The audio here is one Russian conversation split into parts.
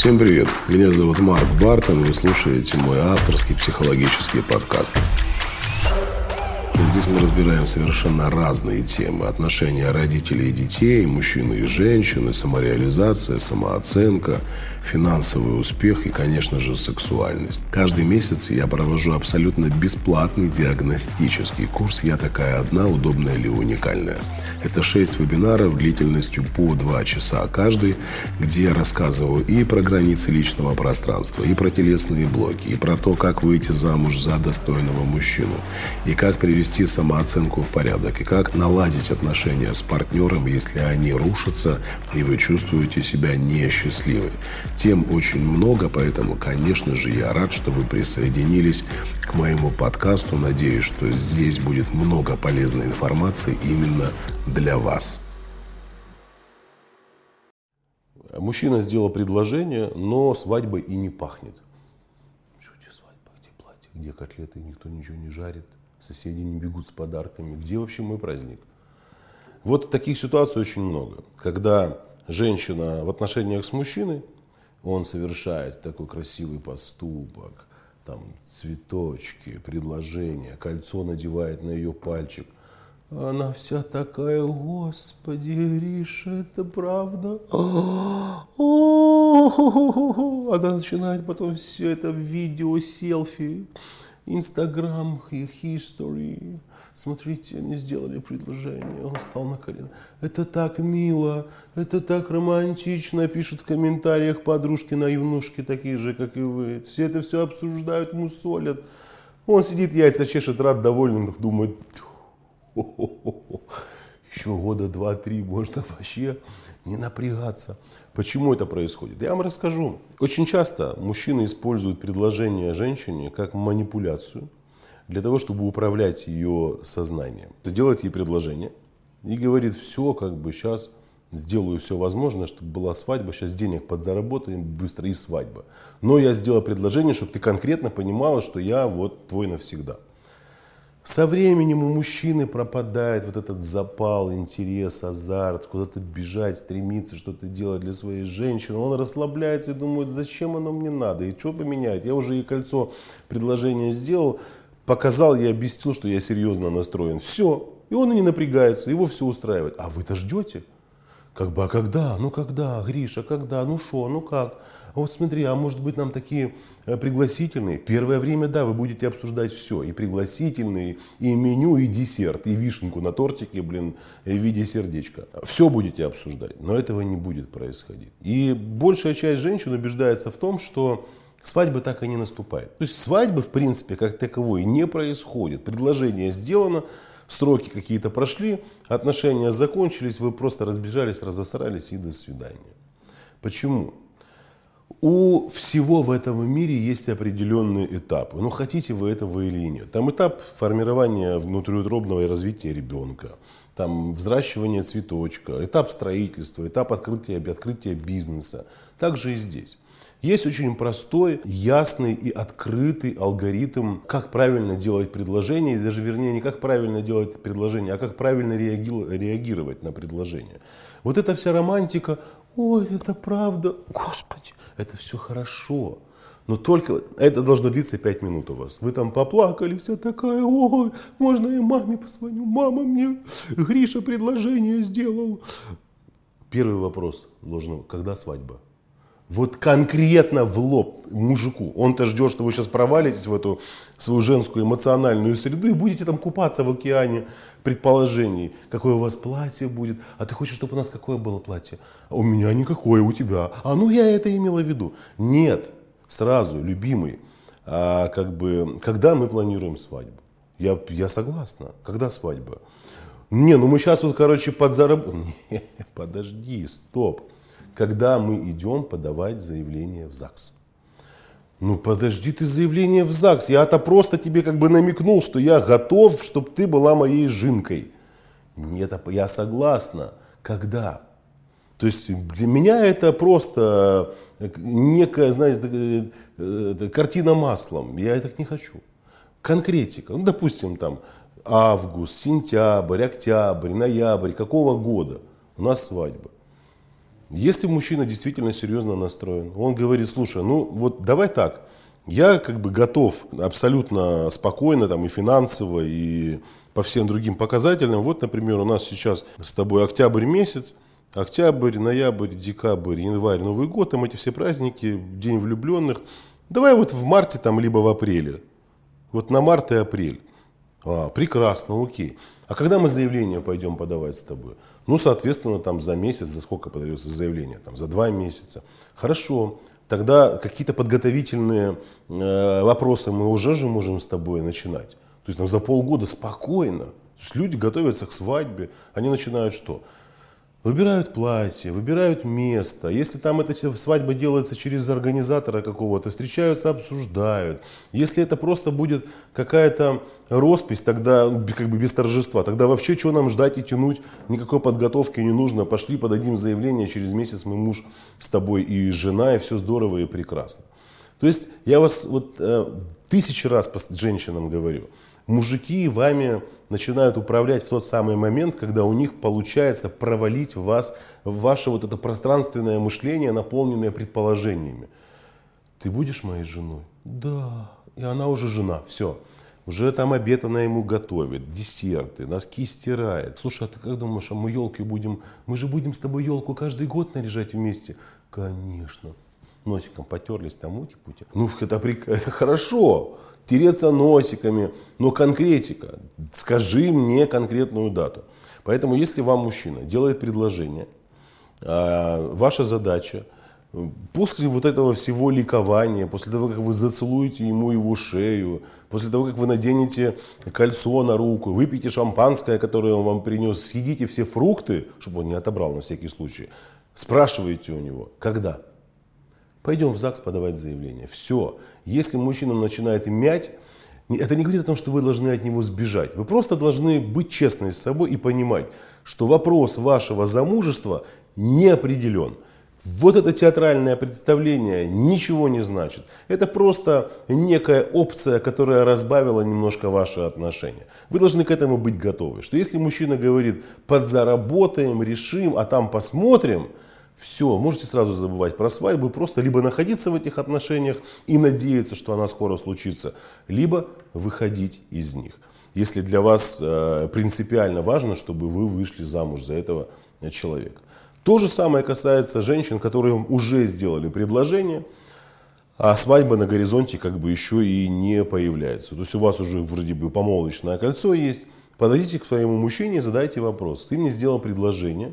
Всем привет, меня зовут Марк Бартон, вы слушаете мой авторский психологический подкаст. Здесь мы разбираем совершенно разные темы: отношения родителей и детей, мужчины и женщины, самореализация, самооценка, финансовый успех и, конечно же, сексуальность. Каждый месяц я провожу абсолютно бесплатный диагностический курс «Я такая одна, удобная или уникальная». Это 6 вебинаров длительностью по 2 часа каждый, где я рассказываю и про границы личного пространства, и про телесные блоки, и про то, как выйти замуж за достойного мужчину, и как привести самооценку в порядок, и как наладить отношения с партнером, если они рушатся, и вы чувствуете себя несчастливой. Тем очень много, поэтому, конечно же, я рад, что вы присоединились к моему подкасту. Надеюсь, что здесь будет много полезной информации именно для вас. Мужчина сделал предложение, но свадьбой и не пахнет. Что, где свадьба, где платье, где котлеты, никто ничего не жарит, соседи не бегут с подарками. Где вообще мой праздник? Вот таких ситуаций очень много. Когда женщина в отношениях с мужчиной, он совершает такой красивый поступок, там цветочки, предложения, кольцо надевает на ее пальчик. Она вся такая: Господи, Гриша, это правда? Она начинает потом все это в видео, селфи, Инстаграм, history. Смотрите, они сделали предложение, он встал на колено. Это так мило, это так романтично, пишут в комментариях подружки-наивнушки, такие же, как и вы. Все это все обсуждают, мусолят. Он сидит, яйца чешет, рад, доволен, думает: еще года 2-3 можно вообще не напрягаться. Почему это происходит? Я вам расскажу. Очень часто мужчины используют предложение женщине как манипуляцию для того, чтобы управлять ее сознанием. Делает ей предложение и говорит: все, как бы сейчас сделаю все возможное, чтобы была свадьба, сейчас денег подзаработаем быстро и свадьба. Но я сделал предложение, чтобы ты конкретно понимала, что я вот твой навсегда. Со временем у мужчины пропадает вот этот запал, интерес, азарт, куда-то бежать, стремиться, что-то делать для своей женщины. Он расслабляется и думает: зачем оно мне надо, и что поменять? Я уже ей кольцо, предложение сделал, показал, я объяснил, что я серьезно настроен. Все. И он и не напрягается, его все устраивает. А вы-то ждете? Как бы, а когда? Ну когда, Гриша, когда? Ну что, ну как? А вот смотри, а может быть нам такие пригласительные? Первое время, да, вы будете обсуждать все. И пригласительные, и меню, и десерт, и вишенку на тортике, в виде сердечка. Все будете обсуждать, но этого не будет происходить. И большая часть женщин убеждается в том, что свадьба так и не наступает. То есть свадьбы, в принципе, как таковой не происходит. Предложение сделано, сроки какие-то прошли, отношения закончились, вы просто разбежались, разосрались и до свидания. Почему? У всего в этом мире есть определенные этапы. Ну, хотите вы этого или нет. Там этап формирования внутриутробного и развития ребенка, там взращивание цветочка, этап строительства, этап открытия бизнеса. Также и здесь. Есть очень простой, ясный и открытый алгоритм, как правильно делать предложение, даже вернее не как правильно делать предложение, а как правильно реагировать на предложение. Вот эта вся романтика: ой, это правда, Господи, это все хорошо. Но только это должно длиться 5 минут у вас. Вы там поплакали, вся такая: ой, можно я маме позвоню? Мама мне Гриша предложение сделал. Первый вопрос должен: когда свадьба? Вот конкретно в лоб мужику. Он-то ждет, что вы сейчас провалитесь в эту свою женскую эмоциональную среду и будете там купаться в океане предположений. Какое у вас платье будет? А ты хочешь, чтобы у нас какое было платье? А у меня никакое, у тебя. А ну я это имела в виду. Нет, сразу, любимый, когда мы планируем свадьбу? Я согласна. Когда свадьба? Не, ну мы сейчас вот, подзаработаем. Подожди, стоп. Когда мы идем подавать заявление в ЗАГС. Ну подожди ты заявление в ЗАГС. Я-то просто тебе намекнул, что я готов, чтобы ты была моей жинкой. Нет, я согласна. Когда? То есть для меня это просто некая, знаете, картина маслом. Я так не хочу. Конкретика. Ну, допустим, там август, сентябрь, октябрь, ноябрь, какого года у нас свадьба. Если мужчина действительно серьезно настроен, он говорит: слушай, ну вот давай так, я как бы готов абсолютно спокойно там и финансово, и по всем другим показателям. Вот, например, у нас сейчас с тобой октябрь месяц, октябрь, ноябрь, декабрь, январь, Новый год, там эти все праздники, День влюбленных. Давай вот в марте там, либо в апреле. Вот на март и апрель. Прекрасно, окей. А когда мы заявление пойдем подавать с тобой? Ну, соответственно, там за месяц, за сколько подается заявление? Там, за 2 месяца. Хорошо. Тогда какие-то подготовительные вопросы мы уже же можем с тобой начинать. То есть там, за полгода спокойно. То есть люди готовятся к свадьбе. Они начинают что? Выбирают платье, выбирают место. Если там эта свадьба делается через организатора какого-то, встречаются, обсуждают. Если это просто будет какая-то роспись, тогда как бы без торжества, тогда вообще чего нам ждать и тянуть, никакой подготовки не нужно. Пошли, подадим заявление, через месяц мы муж с тобой и жена, и все здорово и прекрасно. То есть я вас вот 1000 раз женщинам говорю. Мужики вами начинают управлять в тот самый момент, когда у них получается провалить вас в ваше вот это пространственное мышление, наполненное предположениями. Ты будешь моей женой? Да. И она уже жена. Все. Уже там обед она ему готовит, десерты, носки стирает. Слушай, а ты как думаешь, а мы елки будем... Мы же будем с тобой елку каждый год наряжать вместе? Конечно. Носиком потерлись там, ути-пути. Ну, это хорошо. Тереться носиками, но конкретика. Скажи мне конкретную дату. Поэтому, если вам мужчина делает предложение, ваша задача после вот этого всего ликования, после того, как вы зацелуете ему его шею, после того, как вы наденете кольцо на руку, выпьете шампанское, которое он вам принес, съедите все фрукты, чтобы он не отобрал на всякий случай, спрашиваете у него, когда? Пойдем в ЗАГС подавать заявление. Все. Если мужчина начинает мять, это не говорит о том, что вы должны от него сбежать. Вы просто должны быть честны с собой и понимать, что вопрос вашего замужества не определен. Вот это театральное представление ничего не значит. Это просто некая опция, которая разбавила немножко ваши отношения. Вы должны к этому быть готовы. Что если мужчина говорит: подзаработаем, решим, а там посмотрим, все, можете сразу забывать про свадьбу, просто либо находиться в этих отношениях и надеяться, что она скоро случится, либо выходить из них. Если для вас принципиально важно, чтобы вы вышли замуж за этого человека. То же самое касается женщин, которые уже сделали предложение, а свадьба на горизонте как бы еще и не появляется. То есть у вас уже вроде бы помолвочное кольцо есть. Подойдите к своему мужчине и задайте вопрос: ты мне сделал предложение,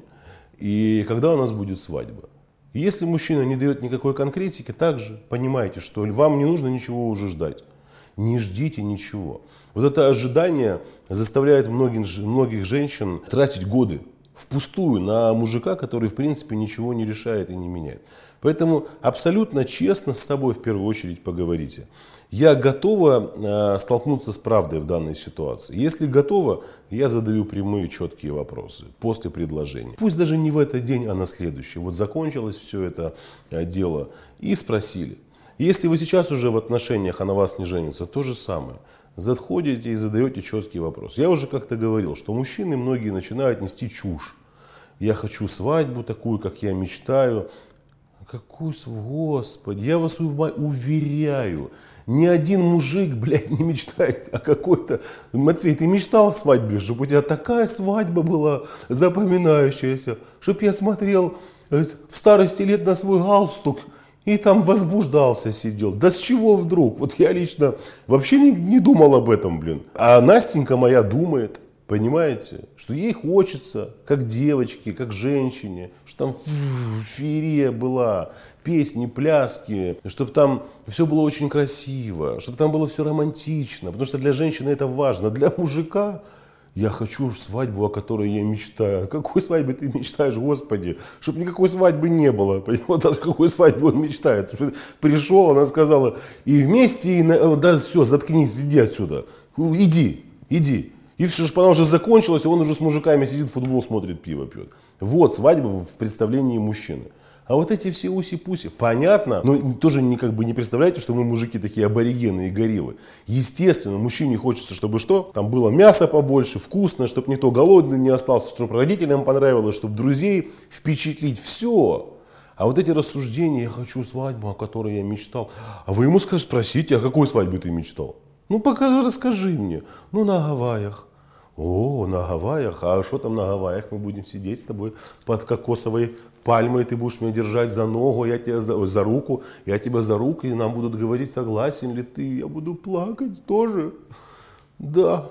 и когда у нас будет свадьба? И если мужчина не дает никакой конкретики, также понимайте, что вам не нужно ничего уже ждать. Не ждите ничего. Вот это ожидание заставляет многих женщин тратить годы впустую на мужика, который в принципе ничего не решает и не меняет. Поэтому абсолютно честно с собой в первую очередь поговорите. Я готова столкнуться с правдой в данной ситуации. Если готова, я задаю прямые четкие вопросы после предложения. Пусть даже не в этот день, а на следующий. Вот закончилось все это дело и спросили. Если вы сейчас уже в отношениях, а на вас не женится, то же самое. Заходите и задаете четкий вопрос. Я уже как-то говорил, что мужчины многие начинают нести чушь. Я хочу свадьбу такую, как я мечтаю. Какую свадьбу? Господи, я вас уверяю, ни один мужик, блядь, не мечтает о какой-то... Матвей, ты мечтал о свадьбе, чтобы у тебя такая свадьба была запоминающаяся, чтобы я смотрел в старости лет на свой галстук и там возбуждался, сидел. Да с чего вдруг? Вот я лично вообще не думал об этом, блин. А Настенька моя думает, понимаете, что ей хочется, как девочке, как женщине, что там феерия была, песни, пляски, чтобы там все было очень красиво, чтобы там было все романтично, потому что для женщины это важно. Для мужика я хочу свадьбу, о которой я мечтаю. Какой свадьбы ты мечтаешь, Господи? Чтобы никакой свадьбы не было. Понимаете, даже какой свадьбы он мечтает. Пришел, она сказала, и вместе, и да все, заткнись, иди отсюда. Иди. И все, она уже закончилась, и он уже с мужиками сидит, футбол смотрит, пиво пьет. Вот свадьба в представлении мужчины. А вот эти все уси-пуси, понятно, но тоже не представляете, что мы мужики такие аборигены и гориллы. Естественно, мужчине хочется, чтобы что? Там было мясо побольше, вкусно, чтобы никто голодный не остался, чтобы родителям понравилось, чтобы друзей впечатлить. Все. А вот эти рассуждения, я хочу свадьбу, о которой я мечтал. А вы ему спросите, о какой свадьбе ты мечтал? Ну, пока расскажи мне. Ну, на Гавайях. О, на Гавайях. А что там на Гавайях? Мы будем сидеть с тобой под кокосовой пальмой, ты будешь меня держать за ногу, я тебя за руку, я тебя за руку, и нам будут говорить, согласен ли ты. Я буду плакать тоже. Да.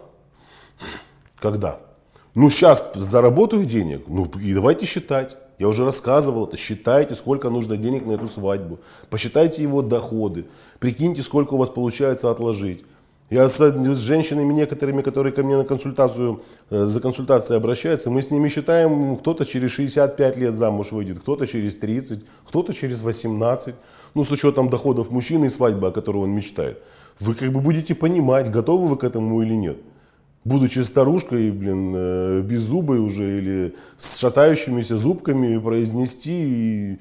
Когда? Ну, сейчас заработаю денег, ну, и давайте считать. Я уже рассказывал это. Считайте, сколько нужно денег на эту свадьбу. Посчитайте его доходы. Прикиньте, сколько у вас получается отложить. Я с женщинами некоторыми, которые ко мне на консультацию, за консультацией обращаются, мы с ними считаем, кто-то через 65 лет замуж выйдет, кто-то через 30, кто-то через 18. Ну, с учетом доходов мужчины и свадьбы, о которой он мечтает. Вы будете понимать, готовы вы к этому или нет. Будучи старушкой, беззубой уже, или с шатающимися зубками произнести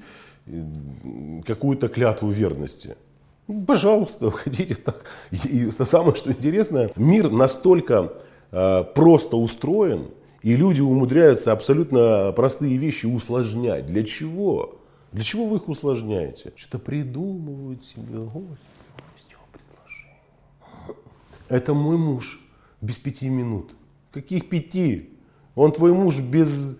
какую-то клятву верности. Пожалуйста, хотите так. И самое, что интересное, мир настолько просто устроен, и люди умудряются абсолютно простые вещи усложнять. Для чего? Для чего вы их усложняете? Что-то придумывают себе. Господи, предложение. Это мой муж. Без 5 минут. Каких 5? Он твой муж без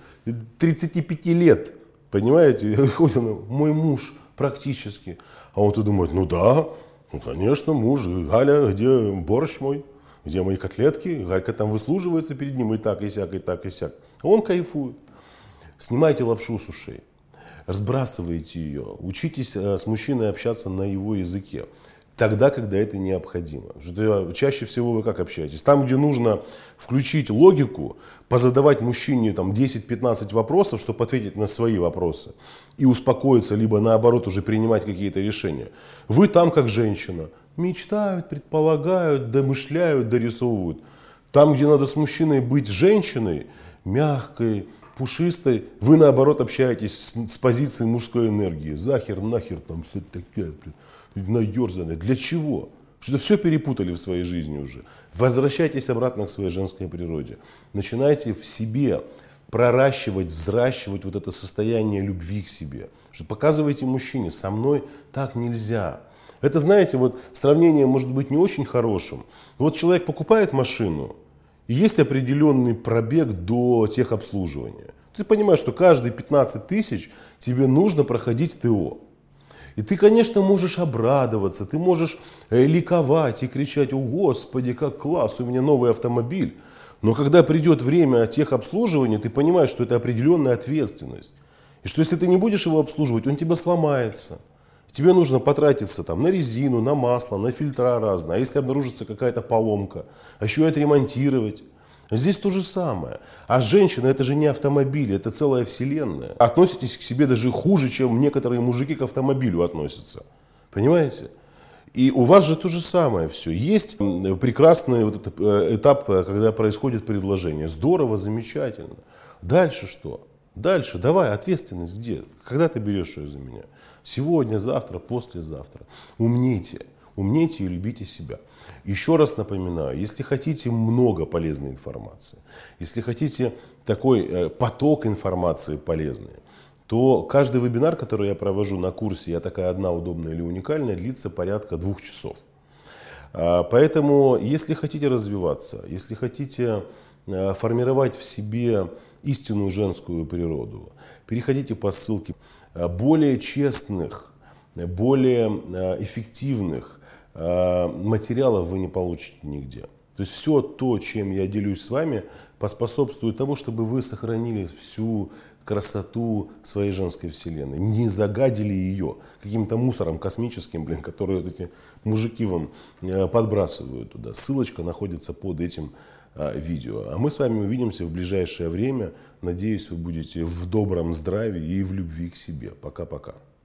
35 лет. Понимаете? Мой муж практически. А он-то думает, ну да, ну конечно, муж. Галя, где борщ мой? Где мои котлетки? Галька там выслуживается перед ним и так, и сяк, и так, и сяк. А он кайфует. Снимайте лапшу с ушей. Разбрасывайте ее. Учитесь с мужчиной общаться на его языке. Тогда, когда это необходимо. Чаще всего вы как общаетесь? Там, где нужно включить логику, позадавать мужчине 10-15 вопросов, чтобы ответить на свои вопросы. И успокоиться, либо наоборот уже принимать какие-то решения. Вы там как женщина. Мечтают, предполагают, домышляют, дорисовывают. Там, где надо с мужчиной быть женщиной, мягкой, пушистой, вы наоборот общаетесь с позиции мужской энергии. Захер, нахер, там все такое, наерзанное. Для чего? Что все перепутали в своей жизни уже. Возвращайтесь обратно к своей женской природе. Начинайте в себе проращивать, взращивать вот это состояние любви к себе. Что показывайте мужчине, со мной так нельзя. Это, знаете, вот сравнение может быть не очень хорошим. Вот человек покупает машину, и есть определенный пробег до техобслуживания. Ты понимаешь, что каждые 15 тысяч тебе нужно проходить ТО. И ты, конечно, можешь обрадоваться, ты можешь ликовать и кричать: «О, Господи, как класс, у меня новый автомобиль». Но когда придет время техобслуживания, ты понимаешь, что это определенная ответственность. И что если ты не будешь его обслуживать, он тебя сломается. Тебе нужно потратиться на резину, на масло, на фильтра разные. А если обнаружится какая-то поломка, а еще это ремонтировать. Здесь то же самое. А женщина — это же не автомобиль, это целая вселенная. Относитесь к себе даже хуже, чем некоторые мужики к автомобилю относятся. Понимаете? И у вас же то же самое все. Есть прекрасный вот этот этап, когда происходит предложение. Здорово, замечательно. Дальше что? Дальше давай, ответственность где? Когда ты берешь ее за меня? Сегодня, завтра, послезавтра. Умнейте. Умнейте и любите себя. Еще раз напоминаю, если хотите много полезной информации, если хотите такой поток информации полезной, то каждый вебинар, который я провожу на курсе «Я такая одна, удобная или уникальная», длится порядка 2 часов. Поэтому, если хотите развиваться, если хотите формировать в себе истинную женскую природу, переходите по ссылке. Более честных, более эффективных материалов вы не получите нигде. То есть все то, чем я делюсь с вами, поспособствует тому, чтобы вы сохранили всю красоту своей женской вселенной, не загадили ее каким-то мусором космическим, который вот эти мужики вам подбрасывают туда. Ссылочка находится под этим видео. А мы с вами увидимся в ближайшее время. Надеюсь, вы будете в добром здравии и в любви к себе. Пока-пока.